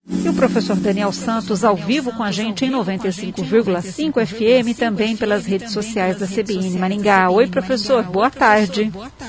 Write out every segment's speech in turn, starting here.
E o professor Daniel Santos ao vivo com a gente em 95,5 FM e também pelas redes sociais da CBN Maringá. Oi, professor, boa tarde.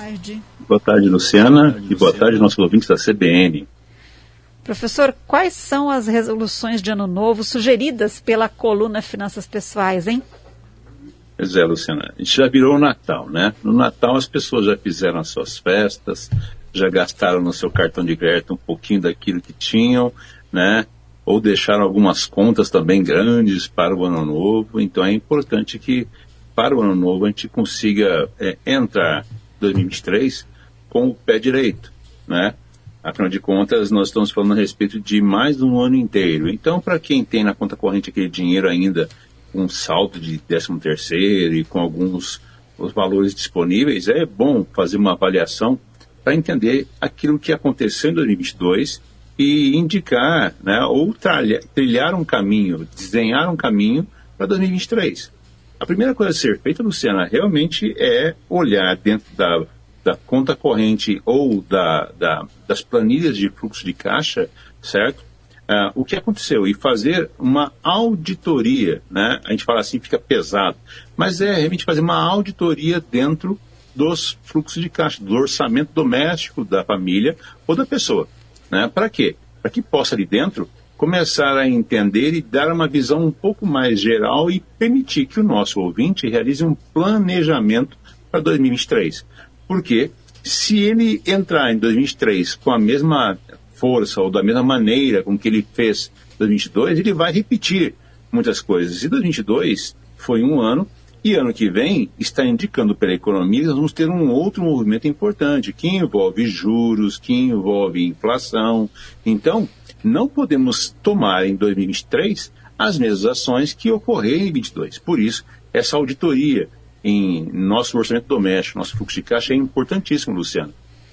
Boa tarde, Luciana, e boa tarde, nossos ouvintes da CBN. Professor, quais são as resoluções de ano novo sugeridas pela coluna Finanças Pessoais, hein? Pois é, Luciana, a gente já virou o Natal, né? No Natal as pessoas já fizeram as suas festas, já gastaram no seu cartão de crédito um pouquinho daquilo que tinham, né? Ou deixaram algumas contas também grandes para o ano novo. Então é importante que para o ano novo a gente consiga entrar em 2023 com o pé direito, né? Afinal de contas, nós estamos falando a respeito de mais de um ano inteiro. Então, para quem tem na conta corrente aquele dinheiro ainda com saldo de 13º e com alguns os valores disponíveis, é bom fazer uma avaliação para entender aquilo que aconteceu em 2022 e indicar, né, ou trilhar um caminho, desenhar um caminho para 2023. A primeira coisa a ser feita, Luciana, realmente é olhar dentro da conta corrente ou das planilhas de fluxo de caixa, certo? O que aconteceu e fazer uma auditoria, né? A gente fala assim, fica pesado, mas é realmente fazer uma auditoria dentro dos fluxos de caixa, do orçamento doméstico da família ou da pessoa. Né? Para quê? Para que possa ali dentro começar a entender e dar uma visão um pouco mais geral e permitir que o nosso ouvinte realize um planejamento para 2023. Porque se ele entrar em 2023 com a mesma força ou da mesma maneira com que ele fez em 2022, ele vai repetir muitas coisas. E 2022 foi um ano, e ano que vem está indicando pela economia que nós vamos ter um outro movimento importante, que envolve juros, que envolve inflação. Então, não podemos tomar em 2023 as mesmas ações que ocorreram em 2022. Por isso, essa auditoria em nosso orçamento doméstico, nosso fluxo de caixa é importantíssimo, Luciano.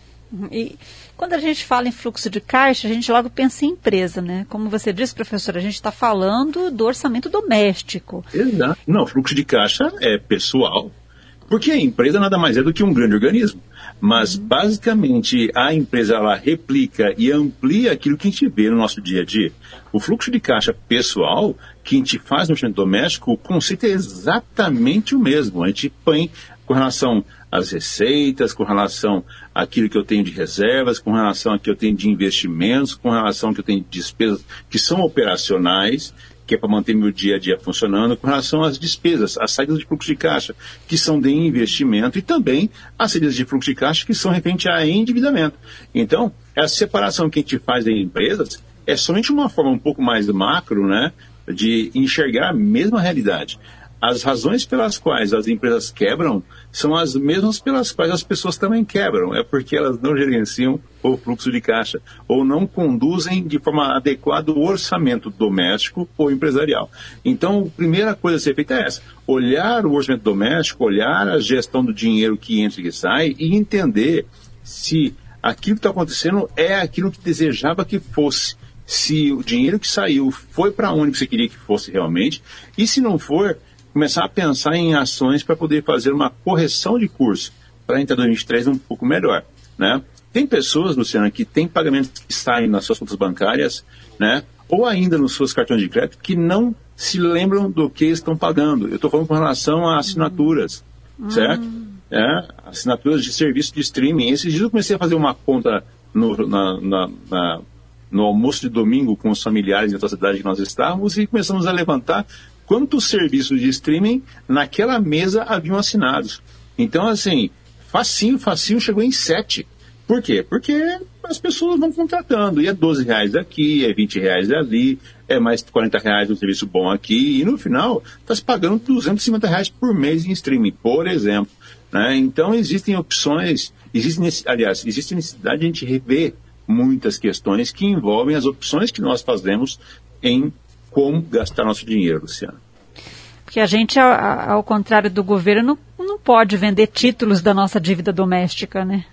E quando a gente fala em fluxo de caixa, a gente logo pensa em empresa, né? Como você disse, professor, a gente está falando do orçamento doméstico. Exato. Não, fluxo de caixa é pessoal, porque a empresa nada mais é do que um grande organismo. Mas, basicamente, a empresa ela replica e amplia aquilo que a gente vê no nosso dia a dia. O fluxo de caixa pessoal que a gente faz no orçamento doméstico, o conceito é exatamente o mesmo. A gente põe com relação às receitas, com relação àquilo que eu tenho de reservas, com relação ao que eu tenho de investimentos, com relação ao que eu tenho de despesas que são operacionais, que é para manter meu dia a dia funcionando, com relação às despesas, às saídas de fluxo de caixa, que são de investimento, e também as saídas de fluxo de caixa que são referentes a endividamento. Então, essa separação que a gente faz em empresas é somente uma forma um pouco mais macro, né, de enxergar a mesma realidade. As razões pelas quais as empresas quebram são as mesmas pelas quais as pessoas também quebram. É porque elas não gerenciam o fluxo de caixa ou não conduzem de forma adequada o orçamento doméstico ou empresarial. Então, a primeira coisa a ser feita é essa. Olhar o orçamento doméstico, olhar a gestão do dinheiro que entra e que sai e entender se aquilo que está acontecendo é aquilo que desejava que fosse. Se o dinheiro que saiu foi para onde você queria que fosse realmente e se não for, começar a pensar em ações para poder fazer uma correção de curso para entrar em 2023 um pouco melhor, né? Tem pessoas, Luciana, que têm pagamentos que saem nas suas contas bancárias, né? Ou ainda nos seus cartões de crédito que não se lembram do que estão pagando. Eu estou falando com relação a assinaturas, certo? Assinaturas de serviço de streaming. Esses dias eu comecei a fazer uma conta no almoço de domingo com os familiares da cidade que nós estávamos e começamos a levantar quantos serviços de streaming naquela mesa haviam assinados. Então, assim, facinho, chegou em 7. Por quê? Porque as pessoas vão contratando, e é R$12 aqui, é R$20 ali, é mais R$40 um serviço bom aqui, e no final está se pagando R$250 por mês em streaming, por exemplo. Né? Então, existem opções, existe necessidade de a gente rever muitas questões que envolvem as opções que nós fazemos em como gastar nosso dinheiro, Luciana. Porque a gente, ao contrário do governo, não pode vender títulos da nossa dívida doméstica, né?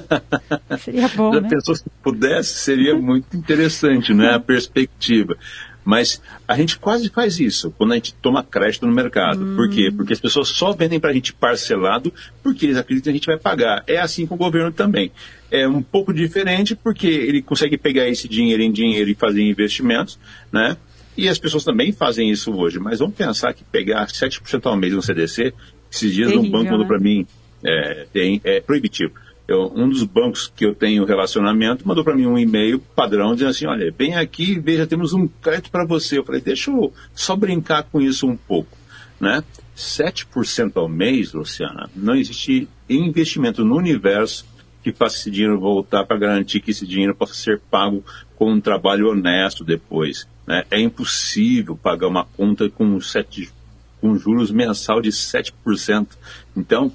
Seria bom, Já né? pensou se pudesse, seria muito interessante, né? A perspectiva. Mas a gente quase faz isso quando a gente toma crédito no mercado. Por quê? Porque as pessoas só vendem para a gente parcelado porque eles acreditam que a gente vai pagar. É assim com o governo também. É um pouco diferente porque ele consegue pegar esse dinheiro em dinheiro e fazer investimentos, né? E as pessoas também fazem isso hoje. Mas vamos pensar que pegar 7% ao mês no CDC, esses dias um banco mandou para mim, é proibitivo. Um dos bancos que eu tenho relacionamento mandou para mim um e-mail padrão dizendo assim, olha, vem aqui e veja, temos um crédito para você. Eu falei, deixa eu só brincar com isso um pouco, né? 7% ao mês, Luciana, não existe investimento no universo que faça esse dinheiro voltar para garantir que esse dinheiro possa ser pago com um trabalho honesto depois, né? É impossível pagar uma conta com juros mensal de 7%. Então,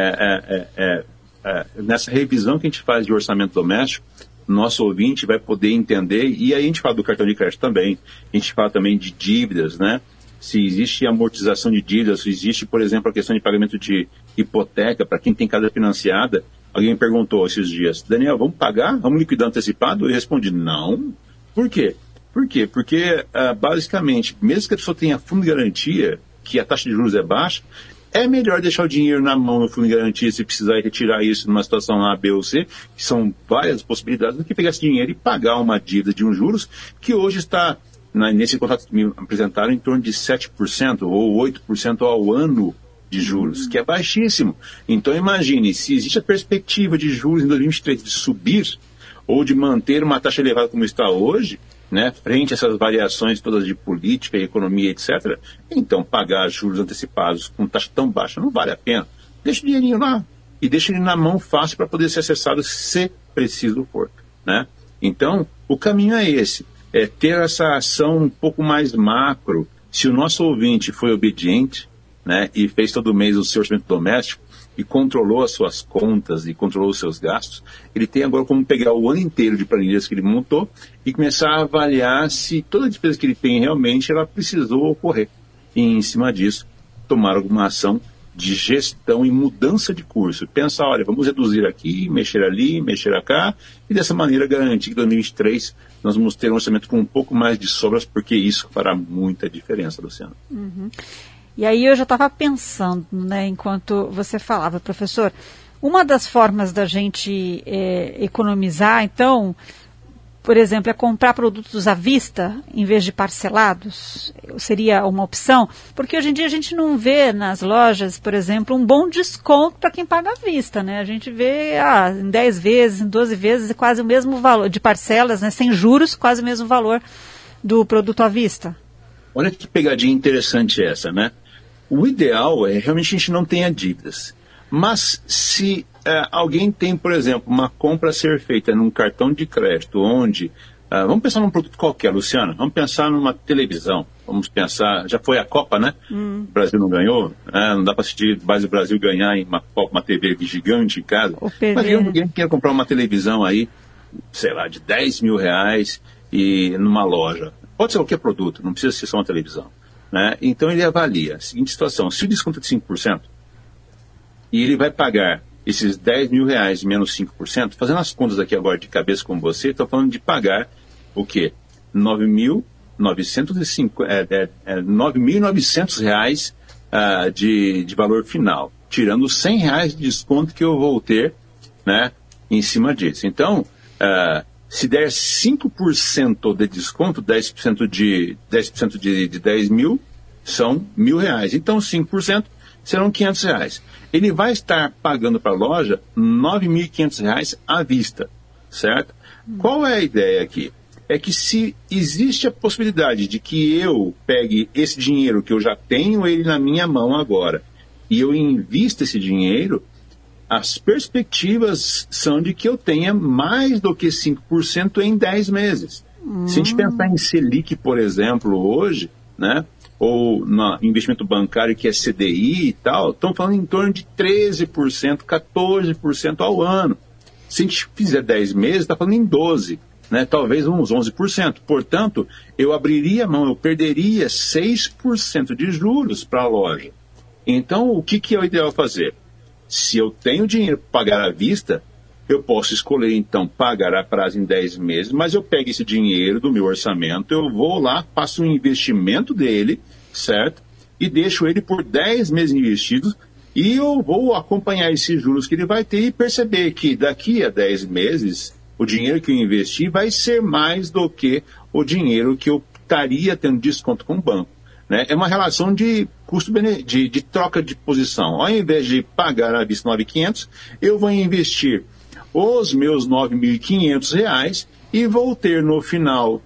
nessa revisão que a gente faz de orçamento doméstico, nosso ouvinte vai poder entender, e aí a gente fala do cartão de crédito também, a gente fala também de dívidas, né? Se existe amortização de dívidas, se existe, por exemplo, a questão de pagamento de hipoteca para quem tem casa financiada. Alguém me perguntou esses dias, Daniel, vamos pagar? Vamos liquidar antecipado? Eu respondi, não. Por quê? Porque, basicamente, mesmo que a pessoa tenha fundo de garantia, que a taxa de juros é baixa, é melhor deixar o dinheiro na mão no fundo de garantia se precisar retirar isso numa situação A, B ou C, que são várias possibilidades, do que pegar esse dinheiro e pagar uma dívida de juros que hoje está, nesse contrato que me apresentaram, em torno de 7% ou 8% ao ano de juros, que é baixíssimo. Então imagine, se existe a perspectiva de juros em 2023 de subir ou de manter uma taxa elevada como está hoje, né, frente a essas variações todas de política e economia, etc., então pagar juros antecipados com taxa tão baixa não vale a pena. Deixa o dinheirinho lá e deixa ele na mão fácil para poder ser acessado se preciso for, né? Então, o caminho é esse, é ter essa ação um pouco mais macro. Se o nosso ouvinte foi obediente, né, e fez todo mês o seu orçamento doméstico, e controlou as suas contas e controlou os seus gastos, ele tem agora como pegar o ano inteiro de planilhas que ele montou e começar a avaliar se toda a despesa que ele tem realmente ela precisou ocorrer. E em cima disso, tomar alguma ação de gestão e mudança de curso. Pensar, olha, vamos reduzir aqui, mexer ali, mexer cá, e dessa maneira garantir que em 2023 nós vamos ter um orçamento com um pouco mais de sobras, porque isso fará muita diferença, Luciano. Uhum. E aí eu já estava pensando, né, enquanto você falava, professor, uma das formas da gente economizar, então, por exemplo, é comprar produtos à vista em vez de parcelados, seria uma opção, porque hoje em dia a gente não vê nas lojas, por exemplo, um bom desconto para quem paga à vista, né? A gente vê em 10 vezes, em 12 vezes, quase o mesmo valor, de parcelas, né, sem juros, quase o mesmo valor do produto à vista. Olha que pegadinha interessante essa, né? O ideal é realmente a gente não tenha dívidas. Mas se alguém tem, por exemplo, uma compra a ser feita num cartão de crédito, onde... vamos pensar num produto qualquer, Luciana. Vamos pensar numa televisão. Vamos pensar... Já foi a Copa, né? O Brasil não ganhou. Não dá para assistir mais o Brasil ganhar em uma TV gigante em casa. Mas alguém quer comprar uma televisão aí, sei lá, de 10 mil reais e numa loja. Pode ser qualquer produto, não precisa ser só uma televisão, né? Então ele avalia a seguinte situação, se o desconto é de 5%, e ele vai pagar esses 10 mil reais menos 5%, fazendo as contas aqui agora de cabeça com você, estou falando de pagar o quê? 9.900 reais de valor final, tirando os 100 reais de desconto que eu vou ter, né, em cima disso. Então, se der 5% de desconto, 10% de 10 mil, são R$1.000. Então, 5% serão R$500. Ele vai estar pagando para a loja R$9.500 à vista, certo? Qual é a ideia aqui? É que se existe a possibilidade de que eu pegue esse dinheiro, que eu já tenho ele na minha mão agora, e eu invista esse dinheiro, as perspectivas são de que eu tenha mais do que 5% em 10 meses. Se a gente pensar em Selic, por exemplo, hoje, né, ou no investimento bancário que é CDI e tal, estão falando em torno de 13%, 14% ao ano. Se a gente fizer 10 meses, está falando em 12%, né, talvez uns 11%. Portanto, eu abriria a mão, eu perderia 6% de juros para a loja. Então, o que é o ideal fazer? Se eu tenho dinheiro para pagar à vista, Eu posso escolher, então, pagar a prazo em 10 meses, mas eu pego esse dinheiro do meu orçamento, eu vou lá, faço um investimento dele, certo? E deixo ele por 10 meses investidos, e eu vou acompanhar esses juros que ele vai ter e perceber que daqui a 10 meses, o dinheiro que eu investi vai ser mais do que o dinheiro que eu estaria tendo desconto com o banco. Né? É uma relação de custo-benefício, de troca de posição. Ao invés de pagar à vista 9.500, eu vou investir os meus R$ 9.500 e vou ter no final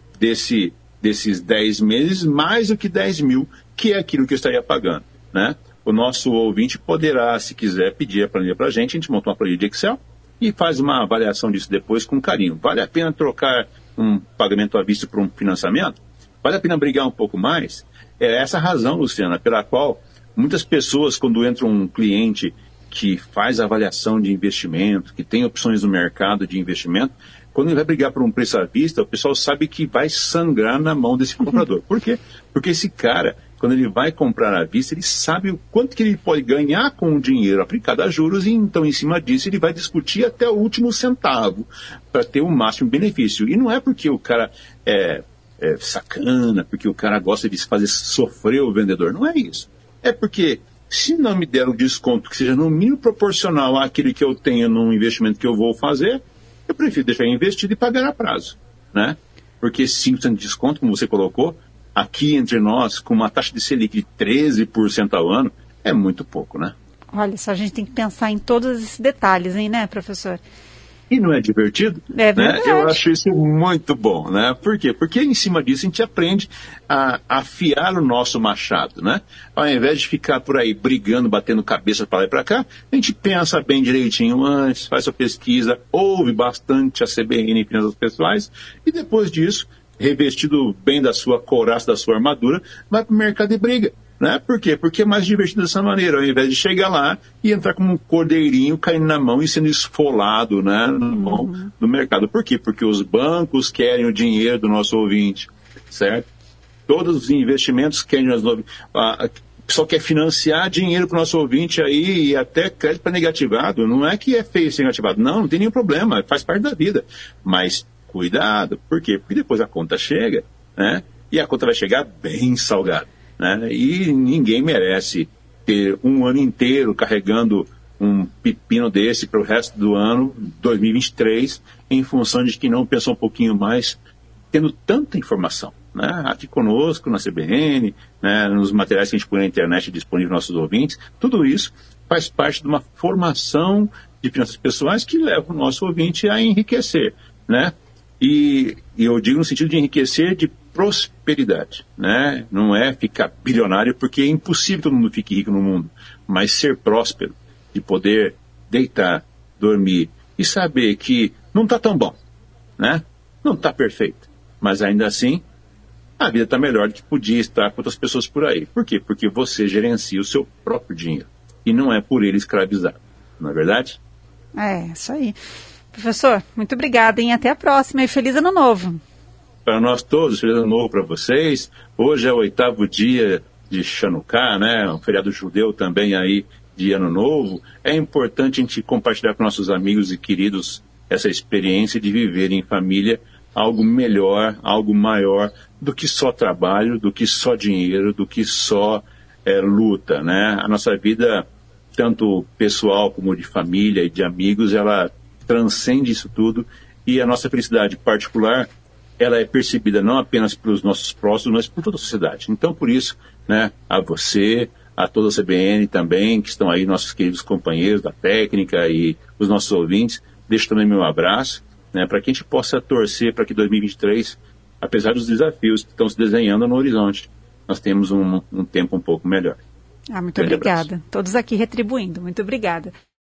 desses 10 meses mais do que 10 mil, que é aquilo que eu estaria pagando. Né? O nosso ouvinte poderá, se quiser, pedir a planilha para a gente monta uma planilha de Excel e faz uma avaliação disso depois com carinho. Vale a pena trocar um pagamento à vista por um financiamento? Vale a pena brigar um pouco mais? É essa a razão, Luciana, pela qual muitas pessoas, quando entra um cliente que faz avaliação de investimento, que tem opções no mercado de investimento, quando ele vai brigar por um preço à vista, o pessoal sabe que vai sangrar na mão desse comprador. Por quê? Porque esse cara, quando ele vai comprar à vista, ele sabe o quanto que ele pode ganhar com o dinheiro aplicado a juros e, então, em cima disso, ele vai discutir até o último centavo para ter o máximo benefício. E não é porque o cara é sacana, porque o cara gosta de fazer sofrer o vendedor. Não é isso. É porque, se não me der o desconto que seja no mínimo proporcional àquele que eu tenho num investimento que eu vou fazer, eu prefiro deixar investido e pagar a prazo. Né? Porque 5% de desconto, como você colocou, aqui entre nós, com uma taxa de Selic de 13% ao ano, é muito pouco, né? Olha, só a gente tem que pensar em todos esses detalhes, hein, né, professor? E não é divertido? É verdade. Né? Eu acho isso muito bom, né? Por quê? Porque em cima disso a gente aprende a afiar o nosso machado, né? Ao invés de ficar por aí brigando, batendo cabeça para lá e para cá, a gente pensa bem direitinho antes, faz sua pesquisa, ouve bastante a CBN em Finanças Pessoais e depois disso, revestido bem da sua couraça, da sua armadura, vai para o mercado e briga. Né? Por quê? Porque é mais divertido dessa maneira, ao invés de chegar lá e entrar como um cordeirinho caindo na mão e sendo esfolado, né, na mão do mercado. Por quê? Porque os bancos querem o dinheiro do nosso ouvinte, certo? Todos os investimentos querem o pessoal quer financiar dinheiro para o nosso ouvinte aí e até crédito para negativado. Não é que é feio ser negativado, não tem nenhum problema, faz parte da vida. Mas cuidado, por quê? Porque depois a conta chega, né? E a conta vai chegar bem salgada. Né? E ninguém merece ter um ano inteiro carregando um pepino desse para o resto do ano, 2023, em função de que não pensou um pouquinho mais, tendo tanta informação. Né? Aqui conosco, na CBN, né? Nos materiais que a gente põe na internet disponível para nossos ouvintes, tudo isso faz parte de uma formação de finanças pessoais que leva o nosso ouvinte a enriquecer. Né? E eu digo no sentido de enriquecer de prosperidade, né? Não é ficar bilionário, porque é impossível que todo mundo fique rico no mundo, mas ser próspero, de poder deitar, dormir e saber que não está tão bom, né? Não está perfeito, mas ainda assim a vida está melhor do que podia estar com outras pessoas por aí. Por quê? Porque você gerencia o seu próprio dinheiro e não é por ele escravizado, não é verdade? É, isso aí. Professor, muito obrigada, hein? Até a próxima e feliz ano novo. Para nós todos, feliz ano novo para vocês. Hoje é o 8º dia de Chanukah, né? Um feriado judeu também aí de ano novo. É importante a gente compartilhar com nossos amigos e queridos essa experiência de viver em família algo melhor, algo maior do que só trabalho, do que só dinheiro, do que só luta, né? A nossa vida, tanto pessoal como de família e de amigos, ela transcende isso tudo e a nossa felicidade particular ela é percebida não apenas pelos nossos próximos, mas por toda a sociedade. Então, por isso, né, a você, a toda a CBN também, que estão aí, nossos queridos companheiros da técnica e os nossos ouvintes, deixo também meu abraço, né, para que a gente possa torcer para que 2023, apesar dos desafios que estão se desenhando no horizonte, nós temos um tempo um pouco melhor. Muito obrigada. Todos aqui retribuindo. Muito obrigada.